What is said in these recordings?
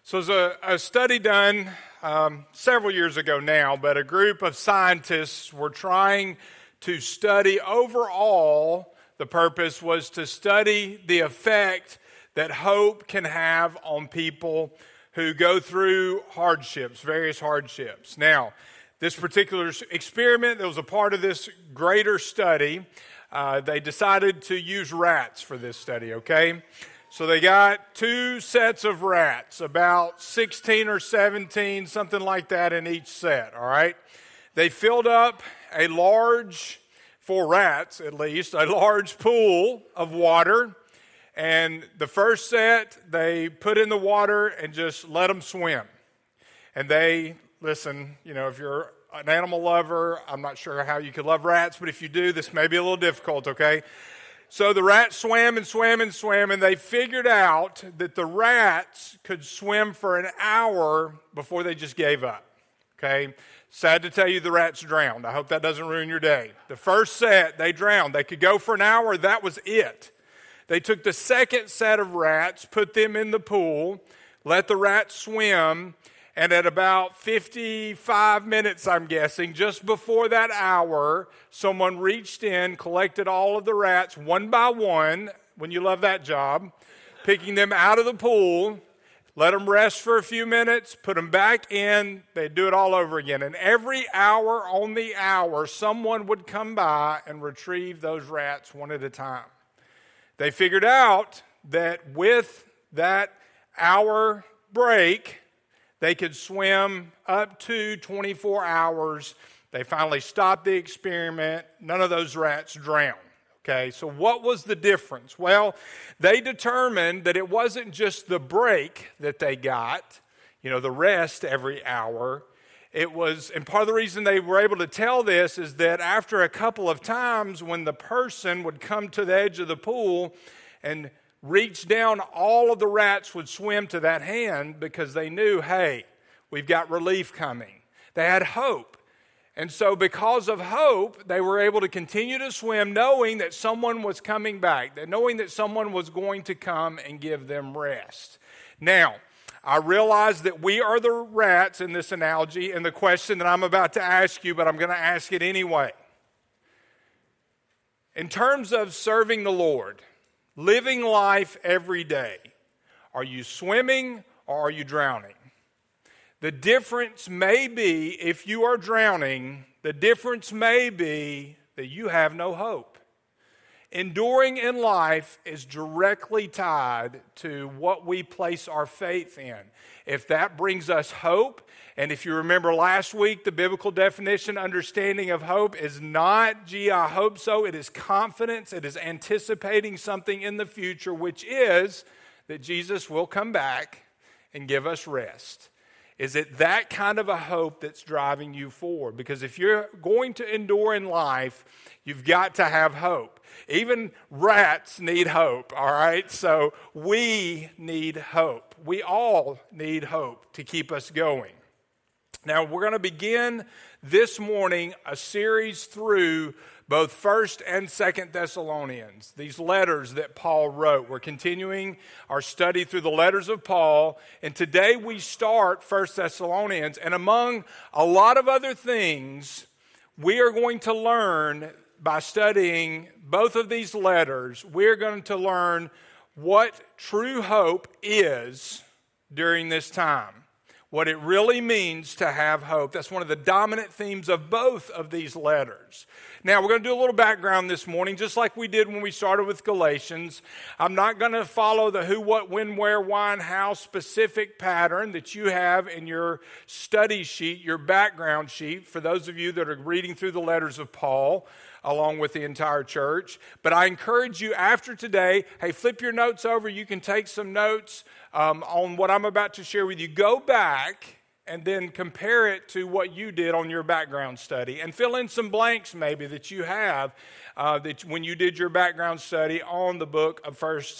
So it was a study done several years ago now, but a group of scientists were trying to study overall, the purpose was to study the effect that hope can have on people who go through hardships, various hardships. Now, this particular experiment that was a part of this greater study, they decided to use rats for this study, okay? So they got two sets of rats, about 16 or 17, something like that in each set, all right? They filled up a large, for rats at least, a large pool of water. And the first set, they put in the water and just let them swim. And they, listen, if you're an animal lover, I'm not sure how you could love rats, but if you do, this may be a little difficult, okay? So the rats swam and swam and swam, and they figured out that the rats could swim for an hour before they just gave up, okay? Sad to tell you, the rats drowned. I hope that doesn't ruin your day. The first set, they drowned. They could go for an hour. That was it. They took the second set of rats, put them in the pool, let the rats swim, and at about 55 minutes, I'm guessing, just before that hour, someone reached in, collected all of the rats one by one, when you love that job, picking them out of the pool, let them rest for a few minutes, put them back in, they'd do it all over again. And every hour on the hour, someone would come by and retrieve those rats one at a time. They figured out that with that hour break, they could swim up to 24 hours. They finally stopped the experiment. None of those rats drowned. Okay, so what was the difference? Well, they determined that it wasn't just the break that they got, the rest every hour. It was, and part of the reason they were able to tell this is that after a couple of times when the person would come to the edge of the pool and reach down, all of the rats would swim to that hand because they knew, hey, we've got relief coming. They had hope. And so because of hope, they were able to continue to swim knowing that someone was coming back, knowing that someone was going to come and give them rest. Now, I realize that we are the rats in this analogy and the question that I'm about to ask you, but I'm going to ask it anyway. In terms of serving the Lord, living life every day, are you swimming or are you drowning? The difference may be, if you are drowning, the difference may be that you have no hope. Enduring in life is directly tied to what we place our faith in. If that brings us hope, and if you remember last week, the biblical definition, understanding of hope is not, gee, I hope so. It is confidence. It is anticipating something in the future, which is that Jesus will come back and give us rest. Is it that kind of a hope that's driving you forward? Because if you're going to endure in life, you've got to have hope. Even rats need hope, all right? So we need hope. We all need hope to keep us going. Now, we're going to begin this morning a series through both 1st and 2nd Thessalonians, these letters that Paul wrote. We're continuing our study through the letters of Paul, and today we start 1st Thessalonians, and among a lot of other things, we are going to learn by studying both of these letters, we're going to learn what true hope is during this time. What it really means to have hope. That's one of the dominant themes of both of these letters. Now, we're going to do a little background this morning, just like we did when we started with Galatians. I'm not going to follow the who, what, when, where, why, and how specific pattern that you have in your study sheet, your background sheet, for those of you that are reading through the letters of Paul, along with the entire church. But I encourage you after today, hey, flip your notes over. You can take some notes on what I'm about to share with you. Go back and then compare it to what you did on your background study and fill in some blanks maybe that you have that when you did your background study on the book of 1st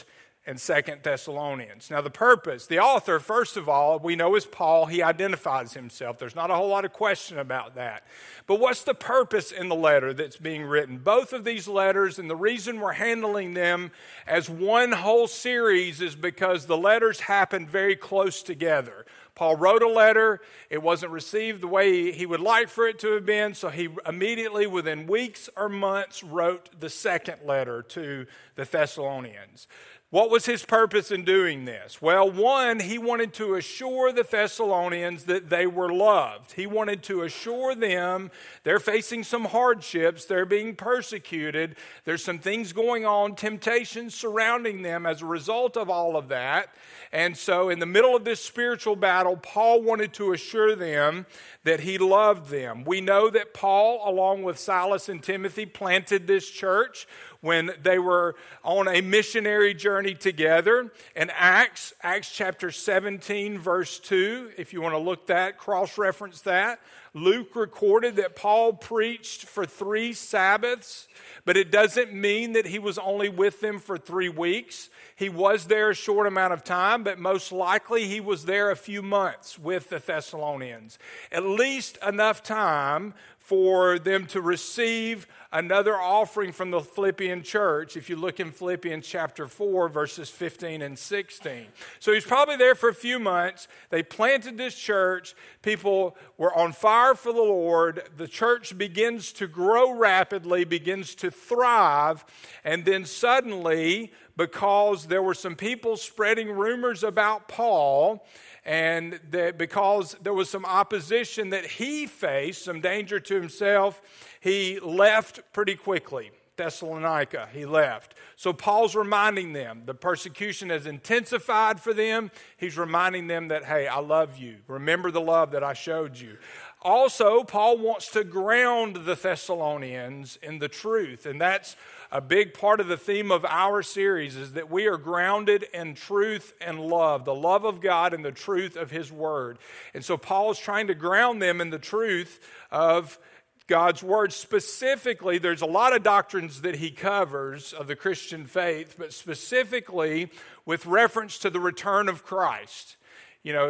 and 2 Thessalonians. Now the purpose, the author, first of all, we know is Paul. He identifies himself. There's not a whole lot of question about that. But what's the purpose in the letter that's being written? Both of these letters, and the reason we're handling them as one whole series is because the letters happen very close together. Paul wrote a letter. It wasn't received the way he would like for it to have been, so he immediately, within weeks or months, wrote the second letter to the Thessalonians. What was his purpose in doing this? Well, one, he wanted to assure the Thessalonians that they were loved. He wanted to assure them they're facing some hardships, they're being persecuted, there's some things going on, temptations surrounding them as a result of all of that. And so in the middle of this spiritual battle, Paul wanted to assure them that he loved them. We know that Paul, along with Silas and Timothy, planted this church when they were on a missionary journey together. In Acts chapter 17, verse 2, if you want to look that, cross-reference that, Luke recorded that Paul preached for 3 Sabbaths, but it doesn't mean that he was only with them for 3 weeks. He was there a short amount of time, but most likely he was there a few months with the Thessalonians. At least enough time for them to receive another offering from the Philippian church, if you look in Philippians chapter 4, verses 15 and 16. So he's probably there for a few months. They planted this church. People were on fire for the Lord. The church begins to grow rapidly, begins to thrive, and then suddenly, because there were some people spreading rumors about Paul, and that because there was some opposition that he faced, some danger to himself, he left pretty quickly. Thessalonica, he left. So Paul's reminding them, the persecution has intensified for them. He's reminding them that, hey, I love you. Remember the love that I showed you. Also, Paul wants to ground the Thessalonians in the truth, and that's a big part of the theme of our series, is that we are grounded in truth and love, the love of God and the truth of His Word. And so Paul is trying to ground them in the truth of God's Word. Specifically, there's a lot of doctrines that he covers of the Christian faith, but specifically with reference to the return of Christ. You know,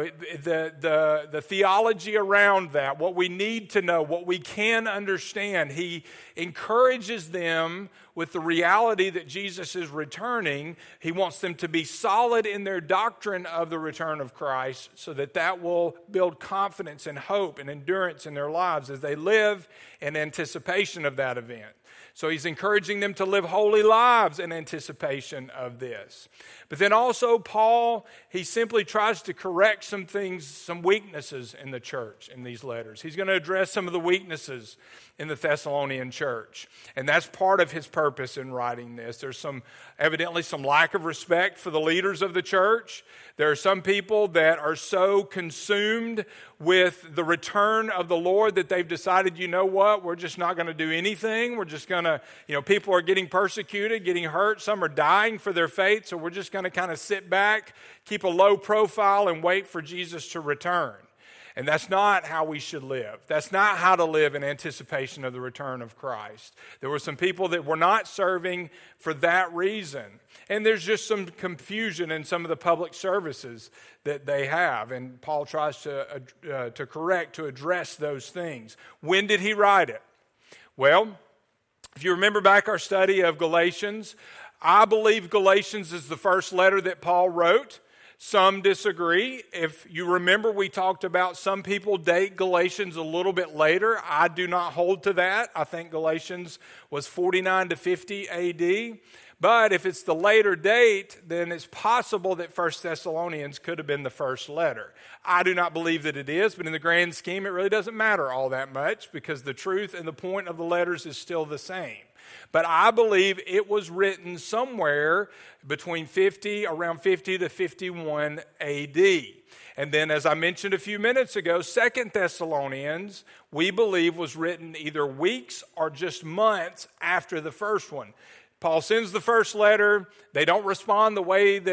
the theology around that, what we need to know, what we can understand. He encourages them with the reality that Jesus is returning. He wants them to be solid in their doctrine of the return of Christ so that that will build confidence and hope and endurance in their lives as they live in anticipation of that event. So he's encouraging them to live holy lives in anticipation of this. But then also Paul, he simply tries to correct some things, some weaknesses in the church in these letters. He's going to address some of the weaknesses in the Thessalonian church. And that's part of his purpose in writing this. There's evidently some lack of respect for the leaders of the church. There are some people that are so consumed with the return of the Lord that they've decided, you know what, we're just not going to do anything. We're just going to, people are getting persecuted, getting hurt. Some are dying for their faith. So we're just going to kind of sit back, keep a low profile, and wait for Jesus to return. And that's not how we should live. That's not how to live in anticipation of the return of Christ. There were some people that were not serving for that reason. And there's just some confusion in some of the public services that they have. And Paul tries to correct, to address those things. When did he write it? Well, if you remember back our study of Galatians, I believe Galatians is the first letter that Paul wrote. Some disagree. If you remember, we talked about some people date Galatians a little bit later. I do not hold to that. I think Galatians was 49 to 50 AD. But if it's the later date, then it's possible that 1 Thessalonians could have been the first letter. I do not believe that it is, but in the grand scheme, it really doesn't matter all that much because the truth and the point of the letters is still the same. But I believe it was written somewhere between around 50 to 51 AD. And then, as I mentioned a few minutes ago, 2 Thessalonians, we believe, was written either weeks or just months after the first one. Paul sends the first letter. They don't respond the way that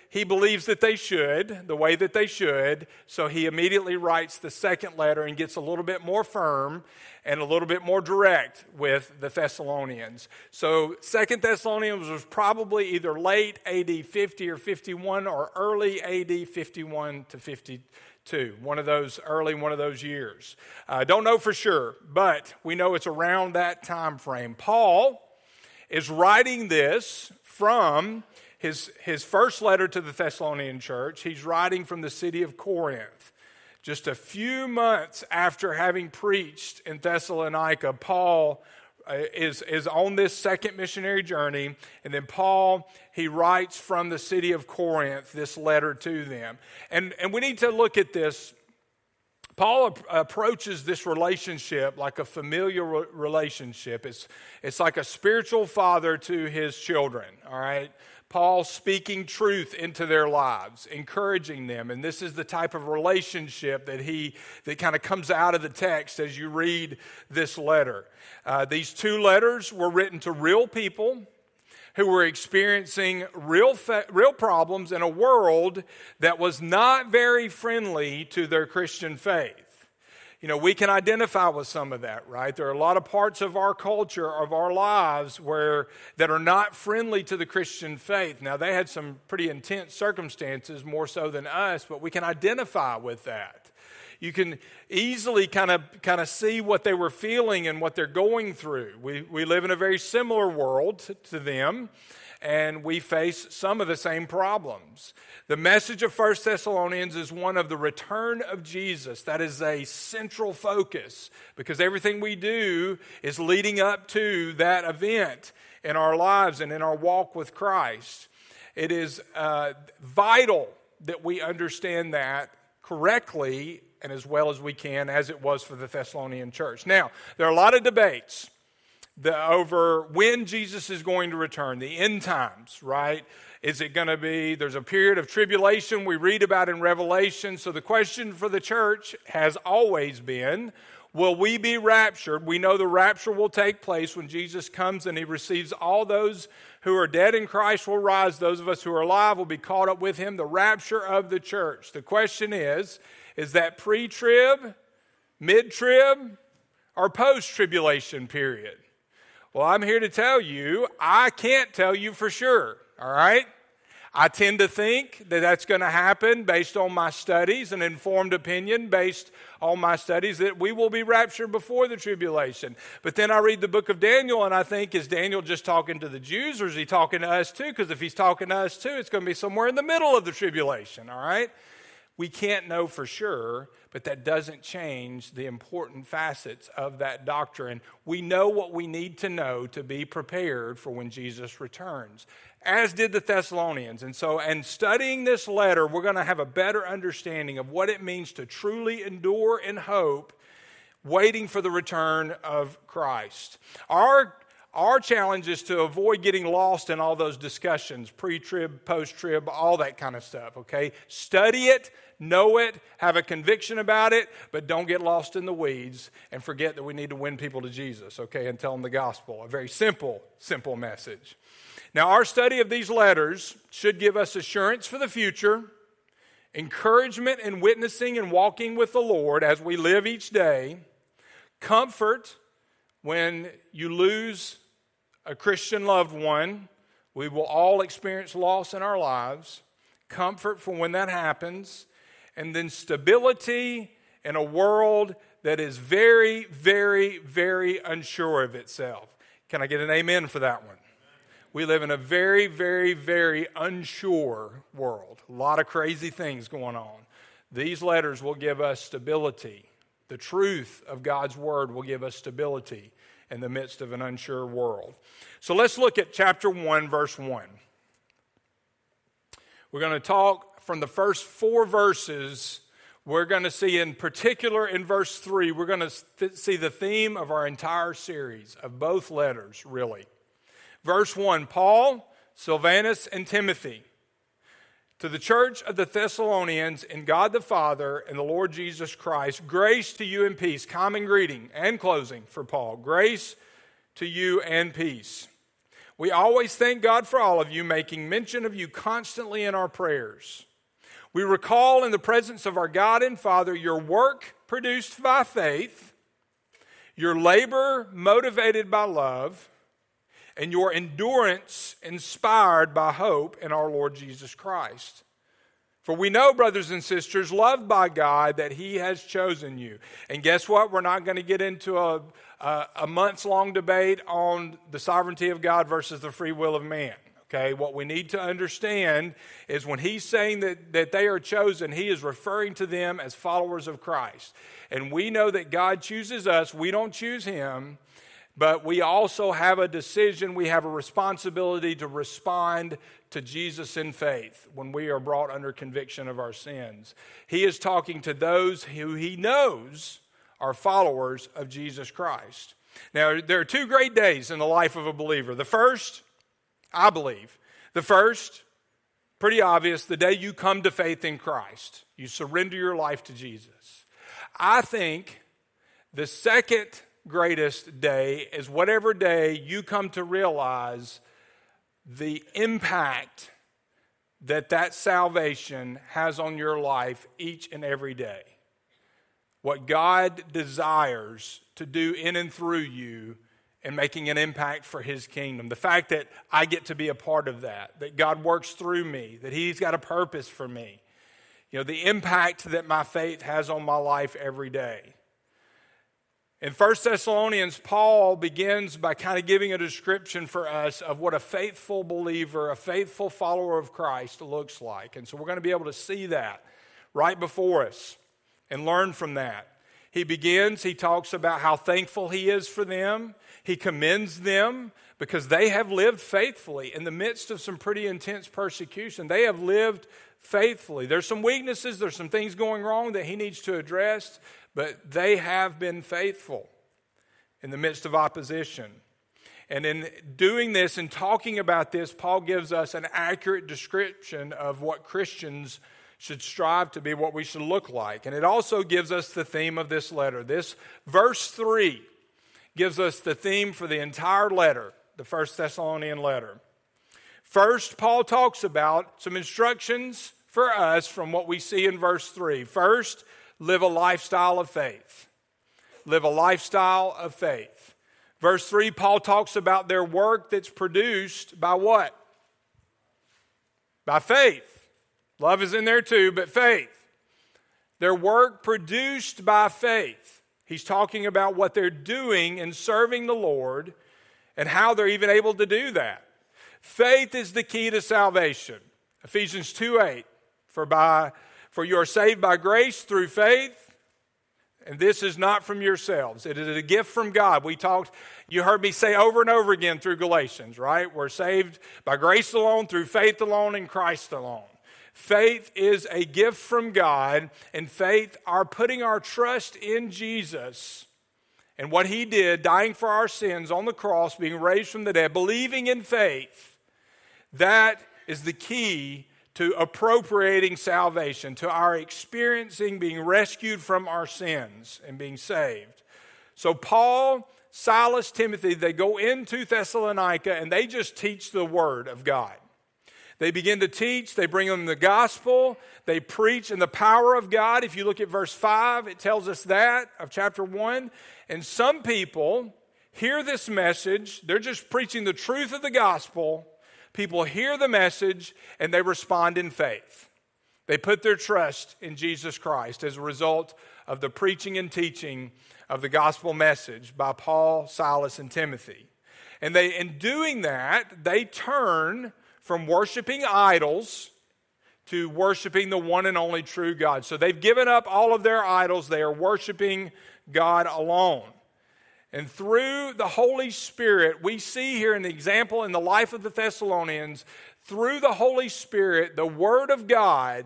he believes that they should, the way that they should, so he immediately writes the second letter and gets a little bit more firm and a little bit more direct with the Thessalonians. So 2 Thessalonians was probably either late AD 50 or 51 or early AD 51 to 52. One of those years. Don't know for sure, but we know it's around that time frame. Paul is writing this from his first letter to the Thessalonian church. He's writing from the city of Corinth. Just a few months after having preached in Thessalonica, Paul is on this second missionary journey, and then Paul, he writes from the city of Corinth this letter to them. And we need to look at this. Paul approaches this relationship like a familiar relationship. It's like a spiritual father to his children, all right? Paul speaking truth into their lives, encouraging them. And this is the type of relationship that kind of comes out of the text as you read this letter. These two letters were written to real people who were experiencing real problems in a world that was not very friendly to their Christian faith. You know, we can identify with some of that, right? There are a lot of parts of our culture, of our lives, that are not friendly to the Christian faith. Now, they had some pretty intense circumstances, more so than us, but we can identify with that. You can easily kind of see what they were feeling and what they're going through. We live in a very similar world to them, and we face some of the same problems. The message of 1 Thessalonians is one of the return of Jesus. That is a central focus because everything we do is leading up to that event in our lives and in our walk with Christ. It is vital that we understand that correctly and as well as we can, as it was for the Thessalonian church. Now, there are a lot of debates over when Jesus is going to return, the end times, right? Is it going to be, there's a period of tribulation we read about in Revelation. So the question for the church has always been, will we be raptured? We know the rapture will take place when Jesus comes and he receives all those who are dead in Christ will rise. Those of us who are alive will be caught up with him, the rapture of the church. The question is that pre-trib, mid-trib, or post-tribulation period? Well, I'm here to tell you, I can't tell you for sure, all right? I tend to think that that's going to happen based on my studies, an informed opinion based on my studies, that we will be raptured before the tribulation. But then I read the book of Daniel and I think, is Daniel just talking to the Jews or is he talking to us too? Because if he's talking to us too, it's going to be somewhere in the middle of the tribulation, all right? We can't know for sure, but that doesn't change the important facets of that doctrine. We know what we need to know to be prepared for when Jesus returns, as did the Thessalonians. And studying this letter, we're going to have a better understanding of what it means to truly endure in hope, waiting for the return of Christ. Our challenge is to avoid getting lost in all those discussions, pre-trib, post-trib, all that kind of stuff, okay? Study it, know it, have a conviction about it, but don't get lost in the weeds and forget that we need to win people to Jesus, okay, and tell them the gospel. A very simple message. Now, our study of these letters should give us assurance for the future, encouragement in witnessing and walking with the Lord as we live each day, comfort when you lose a Christian loved one. We will all experience loss in our lives, comfort for when that happens, and then stability in a world that is very, very, very unsure of itself. Can I get an amen for that one? We live in a very, very, very unsure world. A lot of crazy things going on. These letters will give us stability. The truth of God's word will give us stability in the midst of an unsure world. So let's look at chapter 1, verse 1. We're going to talk from the first 4 verses. We're going to see in particular in verse 3, we're going to see the theme of our entire series, of both letters, really. Verse 1, Paul, Silvanus, and Timothy, to the church of the Thessalonians in God the Father and the Lord Jesus Christ, grace to you and peace. Common greeting and closing for Paul. Grace to you and peace. We always thank God for all of you, making mention of you constantly in our prayers. We recall in the presence of our God and Father your work produced by faith, your labor motivated by love, and your endurance inspired by hope in our Lord Jesus Christ. For we know, brothers and sisters, loved by God, that He has chosen you. And guess what? We're not going to get into a months-long debate on the sovereignty of God versus the free will of man. Okay, what we need to understand is when He's saying that they are chosen, He is referring to them as followers of Christ. And we know that God chooses us. We don't choose Him. But we also have a decision, we have a responsibility to respond to Jesus in faith when we are brought under conviction of our sins. He is talking to those who He knows are followers of Jesus Christ. Now, there are two great days in the life of a believer. The first, I believe, pretty obvious, the day you come to faith in Christ. You surrender your life to Jesus. I think the second greatest day is whatever day you come to realize the impact that salvation has on your life each and every day. What God desires to do in and through you and making an impact for His kingdom. The fact that I get to be a part of that God works through me, that He's got a purpose for me. You know, the impact that my faith has on my life every day. In 1 Thessalonians, Paul begins by kind of giving a description for us of what a faithful believer, a faithful follower of Christ looks like. And so we're going to be able to see that right before us and learn from that. He talks about how thankful he is for them. He commends them because they have lived faithfully in the midst of some pretty intense persecution. They have lived faithfully. There's some weaknesses, there's some things going wrong that he needs to address, but they have been faithful in the midst of opposition. And in doing this and talking about this, Paul gives us an accurate description of what Christians should strive to be, what we should look like. And it also gives us the theme of this letter. This verse 3 gives us the theme for the entire letter, the 1 Thessalonian letter. First, Paul talks about some instructions for us from what we see in verse 3. First, live a lifestyle of faith. Live a lifestyle of faith. Verse 3, Paul talks about their work that's produced by what? By faith. Love is in there too, but faith. Their work produced by faith. He's talking about what they're doing in serving the Lord and how they're even able to do that. Faith is the key to salvation. Ephesians 2:8, for you are saved by grace through faith, and this is not from yourselves. It is a gift from God. You heard me say over and over again through Galatians, right? We're saved by grace alone, through faith alone, in Christ alone. Faith is a gift from God, and faith, our putting our trust in Jesus and what He did, dying for our sins on the cross, being raised from the dead, believing in faith, that is the key to appropriating salvation, to our experiencing being rescued from our sins and being saved. So Paul, Silas, Timothy, they go into Thessalonica and they just teach the Word of God. They begin to teach, they bring them the gospel, they preach in the power of God. If you look at verse 5, it tells us that of chapter 1. And some people hear this message, they're just preaching the truth of the gospel. People hear the message and they respond in faith. They put their trust in Jesus Christ as a result of the preaching and teaching of the gospel message by Paul, Silas, and Timothy. And in doing that, they turn from worshiping idols to worshiping the one and only true God. So they've given up all of their idols. They are worshiping God alone. And through the Holy Spirit, we see here an example in the life of the Thessalonians, through the Holy Spirit, the Word of God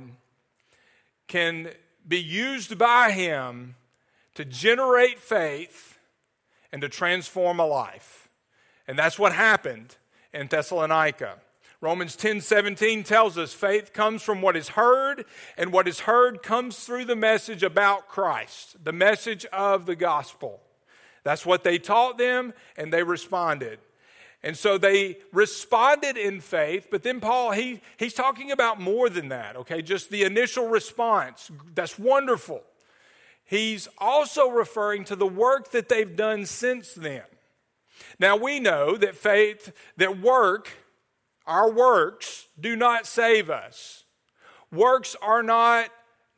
can be used by Him to generate faith and to transform a life. And that's what happened in Thessalonica. Romans 10:17 tells us faith comes from what is heard, and what is heard comes through the message about Christ, the message of the gospel. That's what they taught them, and they responded. And so they responded in faith, but then Paul, he's talking about more than that, okay? Just the initial response. That's wonderful. He's also referring to the work that they've done since then. Now we know that our works do not save us. Works are not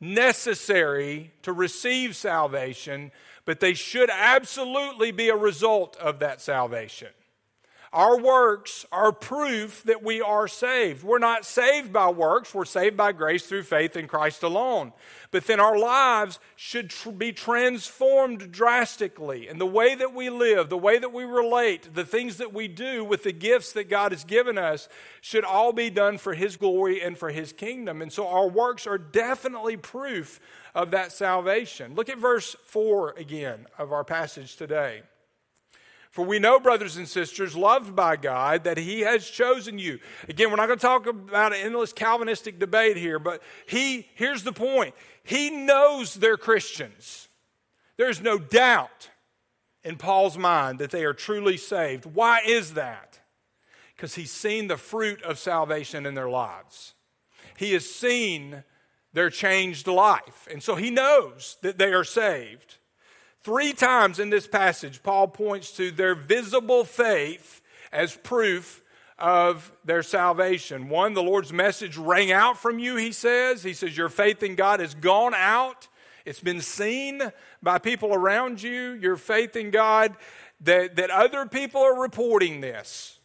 necessary to receive salvation, but they should absolutely be a result of that salvation. Our works are proof that we are saved. We're not saved by works. We're saved by grace through faith in Christ alone. But then our lives should be transformed drastically. And the way that we live, the way that we relate, the things that we do with the gifts that God has given us should all be done for His glory and for His kingdom. And so our works are definitely proof of that salvation. Look at verse 4 again of our passage today. For we know, brothers and sisters, loved by God, that He has chosen you. Again, we're not going to talk about an endless Calvinistic debate here, but here's the point. He knows they're Christians. There's no doubt in Paul's mind that they are truly saved. Why is that? Because he's seen the fruit of salvation in their lives. He has seen their changed life. And so he knows that they are saved. 3 times in this passage, Paul points to their visible faith as proof of their salvation. 1, the Lord's message rang out from you, he says. He says your faith in God has gone out. It's been seen by people around you. Your faith in God, that other people are reporting this.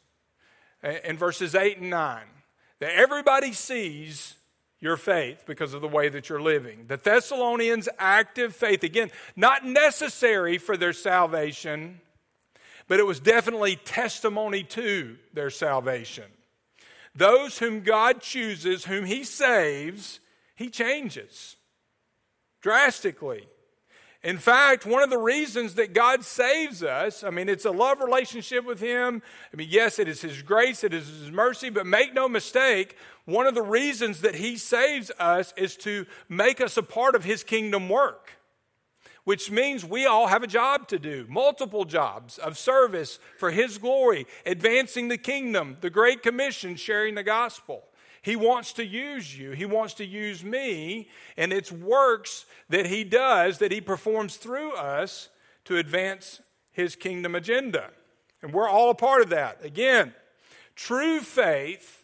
In verses 8 and 9, that everybody sees your faith because of the way that you're living. The Thessalonians' active faith, again, not necessary for their salvation, but it was definitely testimony to their salvation. Those whom God chooses, whom He saves, He changes drastically. In fact, one of the reasons that God saves us, it's a love relationship with Him. Yes, it is His grace, it is His mercy, but make no mistake, one of the reasons that He saves us is to make us a part of His kingdom work, which means we all have a job to do, multiple jobs of service for His glory, advancing the kingdom, the Great Commission, sharing the gospel. He wants to use you. He wants to use me, and it's works that He does, that He performs through us to advance His kingdom agenda. And we're all a part of that. Again, true faith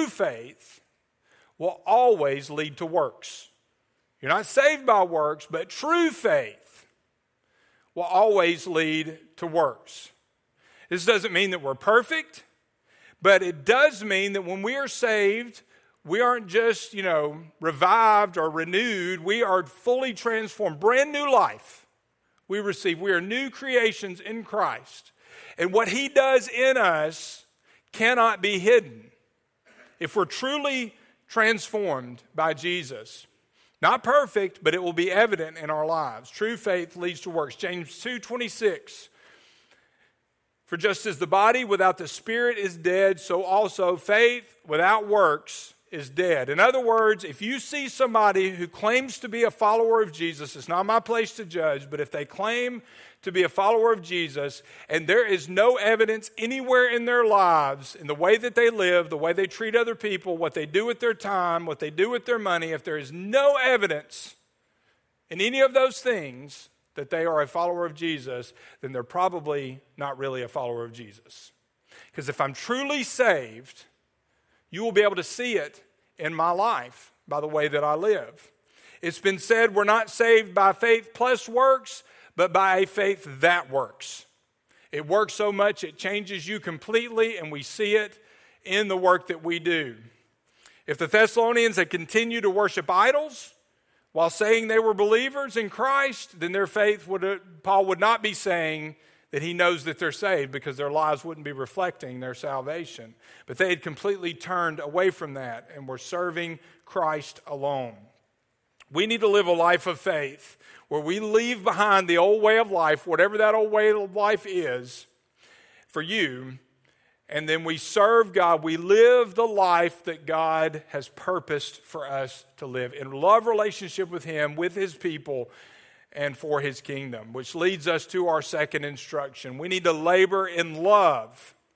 will always lead to works. You're not saved by works, but true faith will always lead to works. This doesn't mean that we're perfect, but it does mean that when we are saved, we aren't just, revived or renewed. We are fully transformed. Brand new life we receive. We are new creations in Christ. And what He does in us cannot be hidden if we're truly transformed by Jesus. Not perfect, but it will be evident in our lives. True faith leads to works. James 2:26. For just as the body without the spirit is dead, so also faith without works is dead. In other words, if you see somebody who claims to be a follower of Jesus, it's not my place to judge, but if they claim to be a follower of Jesus and there is no evidence anywhere in their lives, in the way that they live, the way they treat other people, what they do with their time, what they do with their money, if there is no evidence in any of those things that they are a follower of Jesus, then they're probably not really a follower of Jesus. Because if I'm truly saved, you will be able to see it in my life by the way that I live. It's been said we're not saved by faith plus works, but by a faith that works. It works so much it changes you completely, and we see it in the work that we do. If the Thessalonians had continued to worship idols while saying they were believers in Christ, then their faith Paul would not be saying that he knows that they're saved, because their lives wouldn't be reflecting their salvation. But they had completely turned away from that and were serving Christ alone. We need to live a life of faith where we leave behind the old way of life, whatever that old way of life is for you, and then we serve God. We live the life that God has purposed for us to live in love relationship with Him, with His people, and for His kingdom, which leads us to our second instruction. We need to labor in love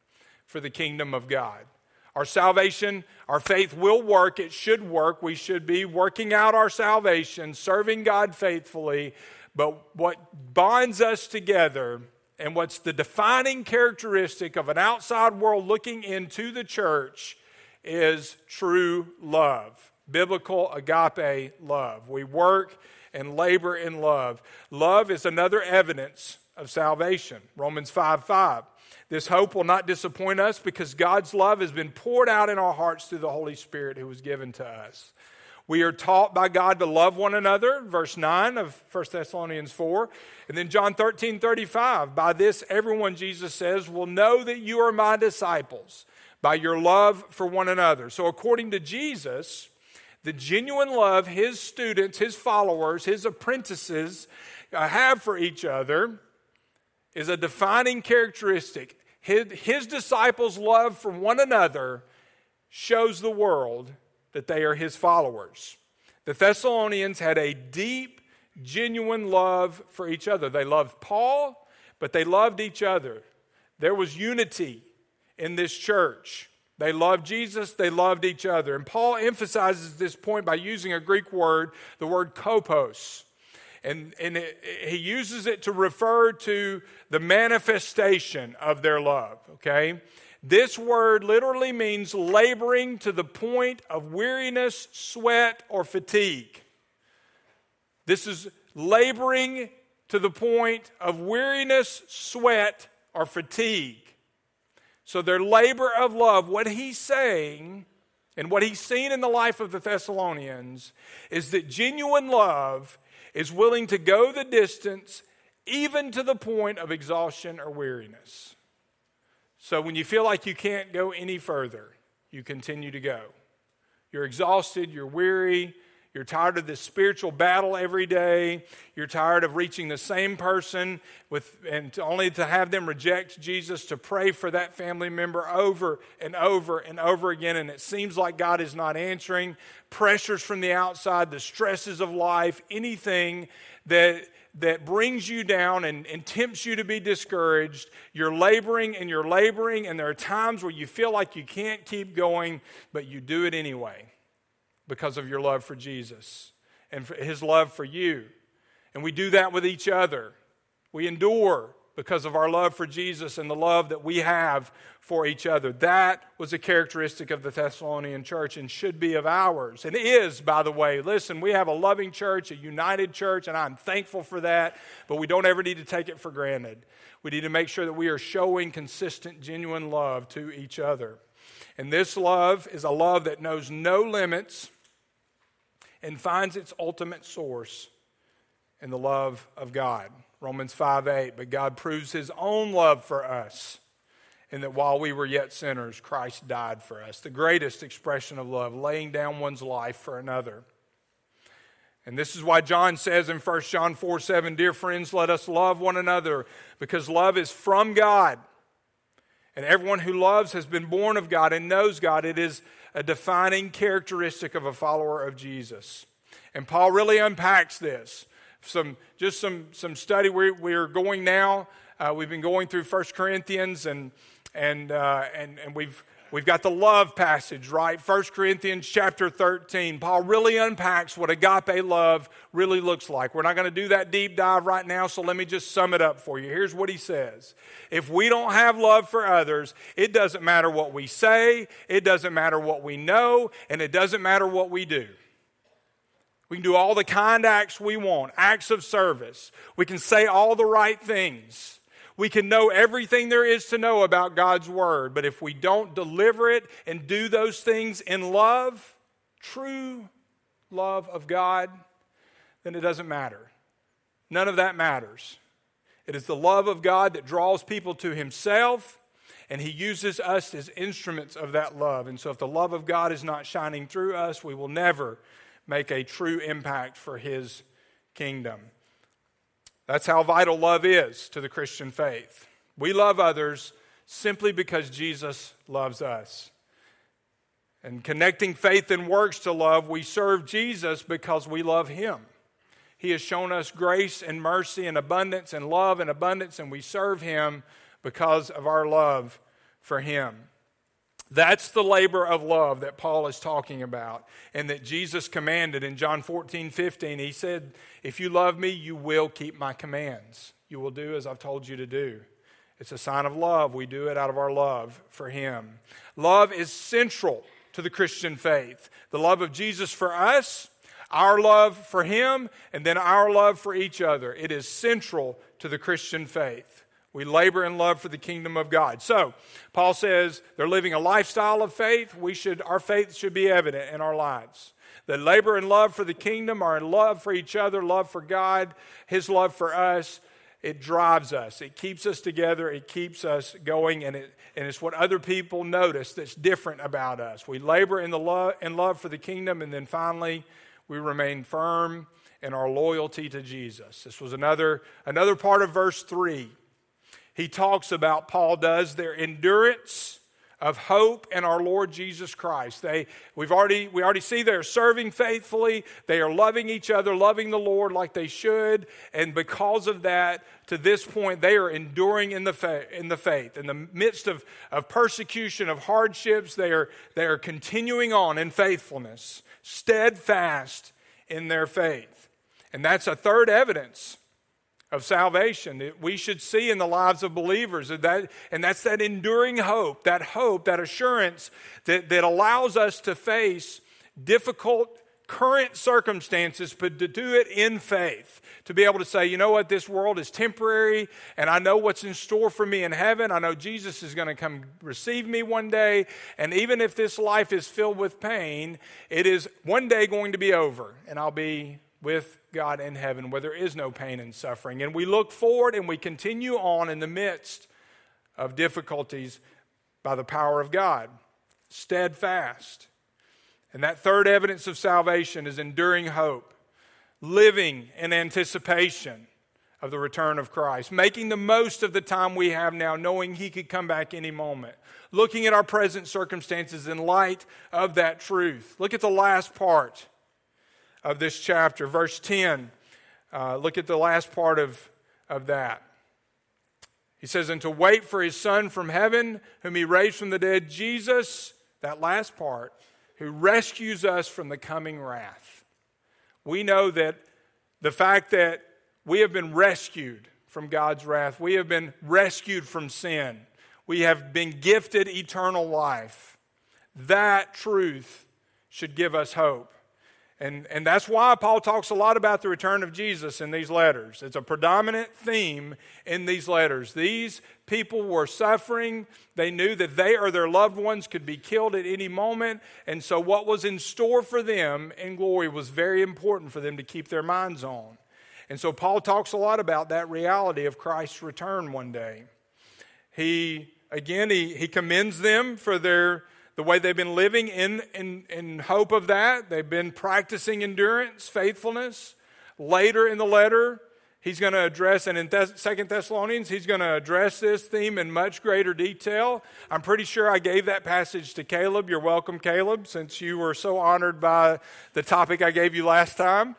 for the kingdom of God. Our salvation, our faith will work. It should work. We should be working out our salvation, serving God faithfully. But what binds us together and what's the defining characteristic of an outside world looking into the church is true love, biblical agape love. We work and labor in love. Love is another evidence of salvation. Romans 5:5. This hope will not disappoint us because God's love has been poured out in our hearts through the Holy Spirit who was given to us. We are taught by God to love one another, verse 9 of 1 Thessalonians 4. And then John 13:35. By this everyone, Jesus says, will know that you are my disciples, by your love for one another. So according to Jesus, the genuine love his students, his followers, his apprentices have for each other is a defining characteristic. His disciples' love for one another shows the world that they are his followers. The Thessalonians had a deep, genuine love for each other. They loved Paul, but they loved each other. There was unity in this church. They loved Jesus, they loved each other. And Paul emphasizes this point by using a Greek word, the word kopos. And he uses it to refer to the manifestation of their love, okay? This word literally means laboring to the point of weariness, sweat, or fatigue. This is laboring to the point of weariness, sweat, or fatigue. So their labor of love, what he's saying, and what he's seen in the life of the Thessalonians, is that genuine love is willing to go the distance, even to the point of exhaustion or weariness. So when you feel like you can't go any further, you continue to go. You're exhausted, you're weary, you're tired of this spiritual battle every day, you're tired of reaching the same person and only to have them reject Jesus, to pray for that family member over and over and over again, and it seems like God is not answering. Pressures from the outside, the stresses of life, anything that brings you down and tempts you to be discouraged. You're laboring, and there are times where you feel like you can't keep going, but you do it anyway because of your love for Jesus and for his love for you. And we do that with each other. We endure because of our love for Jesus and the love that we have for each other. That was a characteristic of the Thessalonian church and should be of ours. And is, by the way. Listen, we have a loving church, a united church, and I'm thankful for that, but we don't ever need to take it for granted. We need to make sure that we are showing consistent, genuine love to each other. And this love is a love that knows no limits and finds its ultimate source in the love of God. Romans 5:8, but God proves his own love for us, in that while we were yet sinners, Christ died for us. The greatest expression of love, laying down one's life for another. And this is why John says in 1 John 4:7, dear friends, let us love one another, because love is from God. And everyone who loves has been born of God and knows God. It is a defining characteristic of a follower of Jesus. And Paul really unpacks this. Some study we're going now. We've been going through 1 Corinthians and we've got the love passage, right? 1 Corinthians chapter 13. Paul really unpacks what agape love really looks like. We're not going to do that deep dive right now, so let me just sum it up for you. Here's what he says. If we don't have love for others, it doesn't matter what we say, it doesn't matter what we know, and it doesn't matter what we do. We can do all the kind acts we want, acts of service. We can say all the right things. We can know everything there is to know about God's Word. But if we don't deliver it and do those things in love, true love of God, then it doesn't matter. None of that matters. It is the love of God that draws people to himself, and he uses us as instruments of that love. And so if the love of God is not shining through us, we will never make a true impact for his kingdom. That's how vital love is to the Christian faith. We love others simply because Jesus loves us. And connecting faith and works to love, we serve Jesus because we love him. He has shown us grace and mercy and abundance and love and abundance, and we serve him because of our love for Him. That's the labor of love that Paul is talking about and that Jesus commanded in John 14:15. He said, if you love me, you will keep my commands. You will do as I've told you to do. It's a sign of love. We do it out of our love for Him. Love is central to the Christian faith. The love of Jesus for us, our love for Him, and then our love for each other. It is central to the Christian faith. We labor in love for the kingdom of God. So, Paul says they're living a lifestyle of faith. Our faith should be evident in our lives. The labor and love for the kingdom, our love for each other, love for God, His love for us, it drives us. It keeps us together. It keeps us going, and it's what other people notice that's different about us. We labor in love for the kingdom, and then finally, we remain firm in our loyalty to Jesus. This was another part of verse 3. He talks about, Paul does, their endurance of hope in our Lord Jesus Christ. We already see they're serving faithfully. They are loving each other, loving the Lord like they should. And because of that, to this point, they are enduring in the faith. In the midst of persecution, of hardships, they are continuing on in faithfulness, steadfast in their faith. And that's a third evidence of salvation that we should see in the lives of believers. And that's that enduring hope, that assurance that allows us to face difficult current circumstances, but to do it in faith. To be able to say, you know what, this world is temporary, and I know what's in store for me in heaven. I know Jesus is going to come receive me one day, and even if this life is filled with pain, it is one day going to be over, and I'll be with God in heaven where there is no pain and suffering. And we look forward and we continue on in the midst of difficulties by the power of God. Steadfast. And that third evidence of salvation is enduring hope. Living in anticipation of the return of Christ. Making the most of the time we have now, knowing He could come back any moment. Looking at our present circumstances in light of that truth. Look at the last part of this chapter, verse 10. Look at the last part of that. He says, and to wait for His Son from heaven, whom He raised from the dead, Jesus, that last part, who rescues us from the coming wrath. We know that the fact that we have been rescued from God's wrath, we have been rescued from sin, we have been gifted eternal life. That truth should give us hope. And that's why Paul talks a lot about the return of Jesus in these letters. It's a predominant theme in these letters. These people were suffering. They knew that they or their loved ones could be killed at any moment. And so what was in store for them in glory was very important for them to keep their minds on. And so Paul talks a lot about that reality of Christ's return one day. He commends them for the way they've been living in hope of that. They've been practicing endurance, faithfulness. Later in the letter, he's going to address, and in 2 Thessalonians, he's going to address this theme in much greater detail. I'm pretty sure I gave that passage to Caleb. You're welcome, Caleb, since you were so honored by the topic I gave you last time.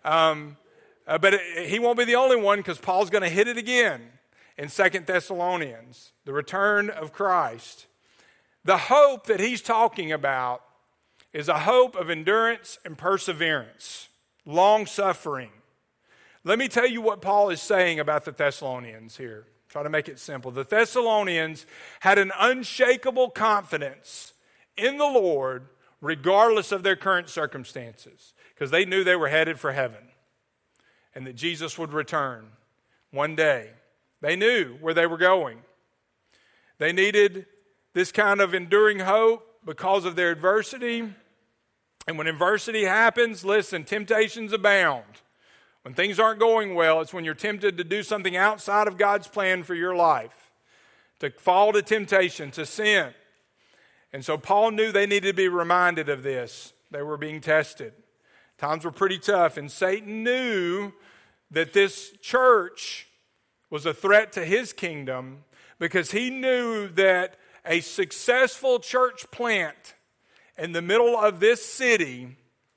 But he won't be the only one, because Paul's going to hit it again in 2 Thessalonians, the return of Christ. The hope that he's talking about is a hope of endurance and perseverance, long-suffering. Let me tell you what Paul is saying about the Thessalonians here. Try to make it simple. The Thessalonians had an unshakable confidence in the Lord regardless of their current circumstances, because they knew they were headed for heaven and that Jesus would return one day. They knew where they were going. They needed this kind of enduring hope because of their adversity. And when adversity happens, listen, temptations abound. When things aren't going well, it's when you're tempted to do something outside of God's plan for your life, to fall to temptation, to sin. And so Paul knew they needed to be reminded of this. They were being tested. Times were pretty tough, and Satan knew that this church was a threat to his kingdom, because he knew that a successful church plant in the middle of this city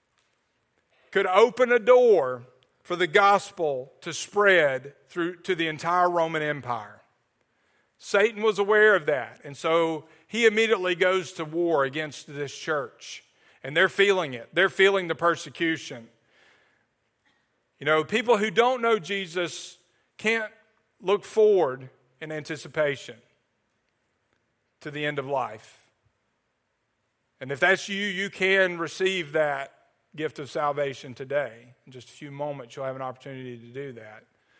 could open a door for the gospel to spread through to the entire Roman Empire. Satan was aware of that, and so he immediately goes to war against this church. And they're feeling it. They're feeling the persecution. You know, people who don't know Jesus can't look forward in anticipation to the end of life. And if that's you, you can receive that gift of salvation today. In just a few moments, you'll have an opportunity to do that.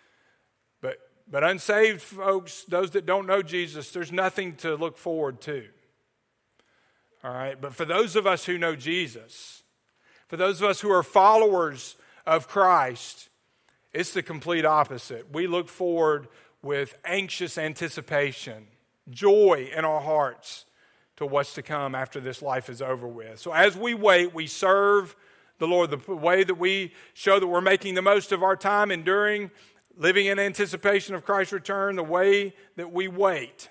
But unsaved folks, those that don't know Jesus, there's nothing to look forward to. All right? But for those of us who know Jesus, for those of us who are followers of Christ, it's the complete opposite. We look forward with anxious anticipation, joy in our hearts to what's to come after this life is over with. So as we wait, we serve the Lord. The way that we show that we're making the most of our time, enduring, living in anticipation of Christ's return, the way that we wait.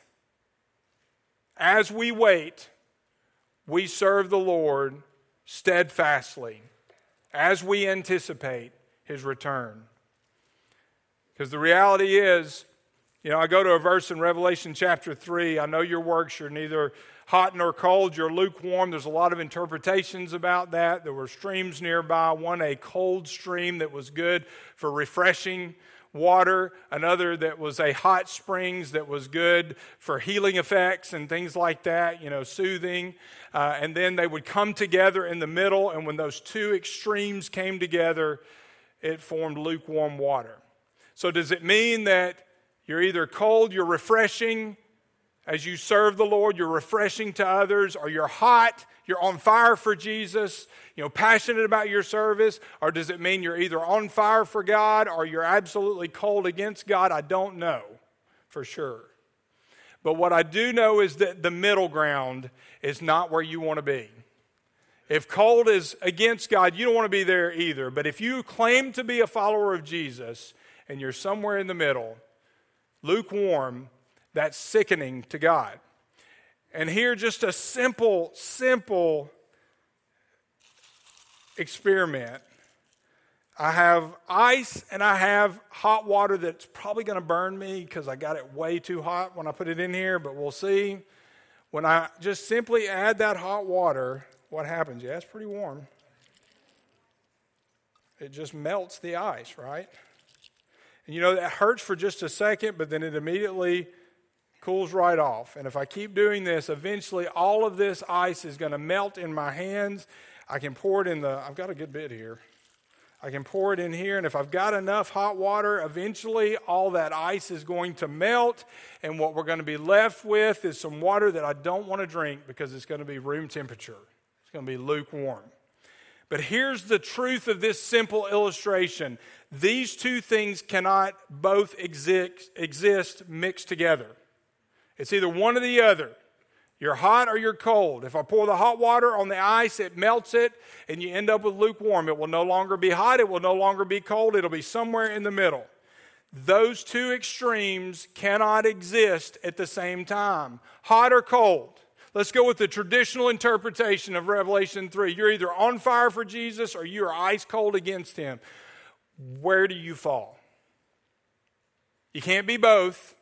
As we wait, we serve the Lord steadfastly as we anticipate His return. Because the reality is, you know, I go to a verse in Revelation chapter 3. I know your works, you're neither hot nor cold, you're lukewarm. There's a lot of interpretations about that. There were streams nearby. One, a cold stream that was good for refreshing water. Another that was a hot springs that was good for healing effects and things like that, you know, soothing. And then they would come together in the middle, and when those two extremes came together, it formed lukewarm water. So does it mean that you're either cold, you're refreshing as you serve the Lord, you're refreshing to others, or you're hot, you're on fire for Jesus, you know, passionate about your service? Or does it mean you're either on fire for God or you're absolutely cold against God? I don't know for sure. But what I do know is that the middle ground is not where you want to be. If cold is against God, you don't want to be there either. But if you claim to be a follower of Jesus and you're somewhere in the middle, lukewarm, that's sickening to God. And here, just a simple experiment. I have ice and I have hot water that's probably going to burn me because I got it way too hot when I put it in here, but we'll see. When I just simply add that hot water, what happens? Yeah, it's pretty warm. It just melts the ice, right? And you know, that hurts for just a second, but then it immediately cools right off. And if I keep doing this, eventually all of this ice is going to melt in my hands. I can pour it in I've got a good bit here. I can pour it in here, and if I've got enough hot water, eventually all that ice is going to melt, and what we're going to be left with is some water that I don't want to drink because it's going to be room temperature. It's going to be lukewarm. But here's the truth of this simple illustration. These two things cannot both exist mixed together. It's either one or the other. You're hot or you're cold. If I pour the hot water on the ice, it melts it, and you end up with lukewarm. It will no longer be hot. It will no longer be cold. It'll be somewhere in the middle. Those two extremes cannot exist at the same time. Hot or cold. Let's go with the traditional interpretation of Revelation 3. You're either on fire for Jesus or you're ice cold against Him. Where do you fall? You can't be both.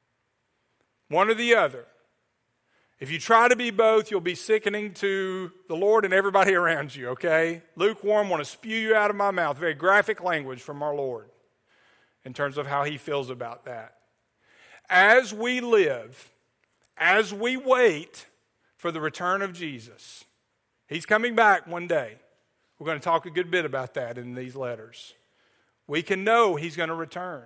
One or the other. If you try to be both, you'll be sickening to the Lord and everybody around you, okay? Lukewarm, want to spew you out of my mouth. Very graphic language from our Lord in terms of how He feels about that. As we live, as we wait for the return of Jesus, He's coming back one day. We're going to talk a good bit about that in these letters. We can know He's going to return.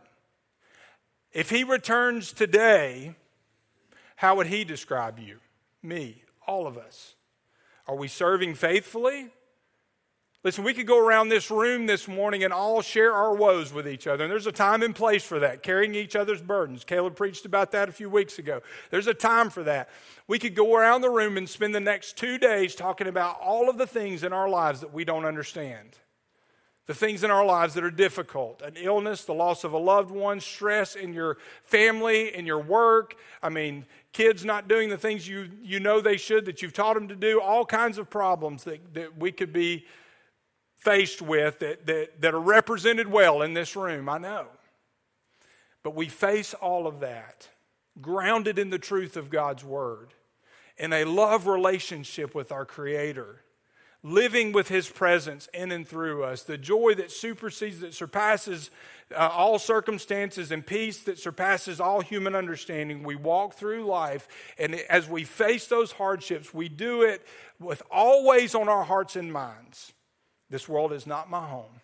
If He returns today, how would He describe you? Me, all of us. Are we serving faithfully? Listen, we could go around this room this morning and all share our woes with each other. And there's a time and place for that, carrying each other's burdens. Caleb preached about that a few weeks ago. There's a time for that. We could go around the room and spend the next 2 days talking about all of the things in our lives that we don't understand. The things in our lives that are difficult, an illness, the loss of a loved one, stress in your family, in your work. I mean, kids not doing the things you know they should, that you've taught them to do, all kinds of problems that we could be faced with that are represented well in this room, I know. But we face all of that. grounded in the truth of God's Word, in a love relationship with our Creator, living with His presence in and through us, the joy that supersedes, that surpasses all circumstances, and peace that surpasses all human understanding. We walk through life, and as we face those hardships, we do it with always on our hearts and minds. This world is not my home.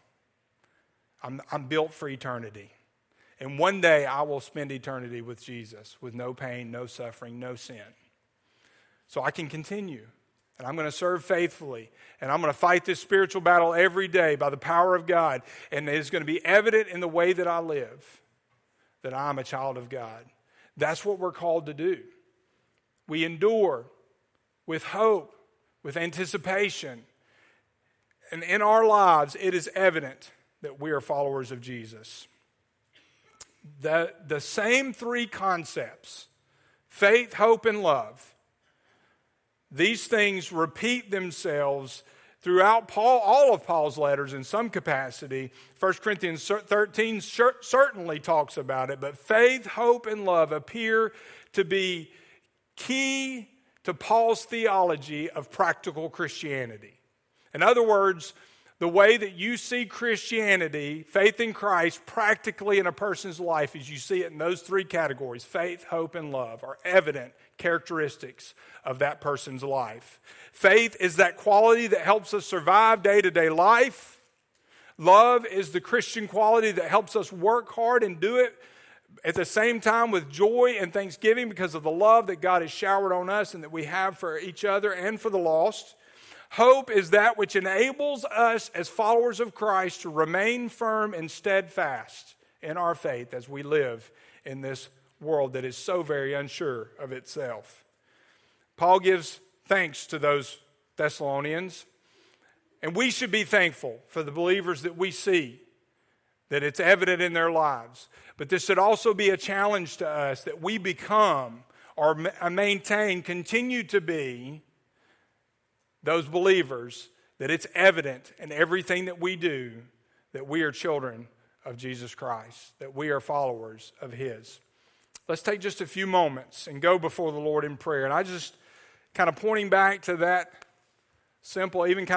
I'm built for eternity. And one day I will spend eternity with Jesus with no pain, no suffering, no sin. So I can continue. And I'm going to serve faithfully. And I'm going to fight this spiritual battle every day by the power of God. And it's going to be evident in the way that I live that I'm a child of God. That's what we're called to do. We endure with hope, with anticipation. And in our lives, it is evident that we are followers of Jesus. The same three concepts, faith, hope, and love, these things repeat themselves throughout all of Paul's letters in some capacity. 1 Corinthians 13 certainly talks about it, but faith, hope, and love appear to be key to Paul's theology of practical Christianity. In other words, the way that you see Christianity, faith in Christ, practically in a person's life, as you see it in those three categories, faith, hope, and love, are evident characteristics of that person's life. Faith is that quality that helps us survive day-to-day life. Love is the Christian quality that helps us work hard and do it at the same time with joy and thanksgiving because of the love that God has showered on us and that we have for each other and for the lost. Hope is that which enables us as followers of Christ to remain firm and steadfast in our faith as we live in this world that is so very unsure of itself. Paul gives thanks to those Thessalonians, and we should be thankful for the believers that we see, that it's evident in their lives. But this should also be a challenge to us that we become or maintain, continue to be those believers, that it's evident in everything that we do that we are children of Jesus Christ, that we are followers of His. Let's take just a few moments and go before the Lord in prayer. And I just kind of pointing back to that simple, even kind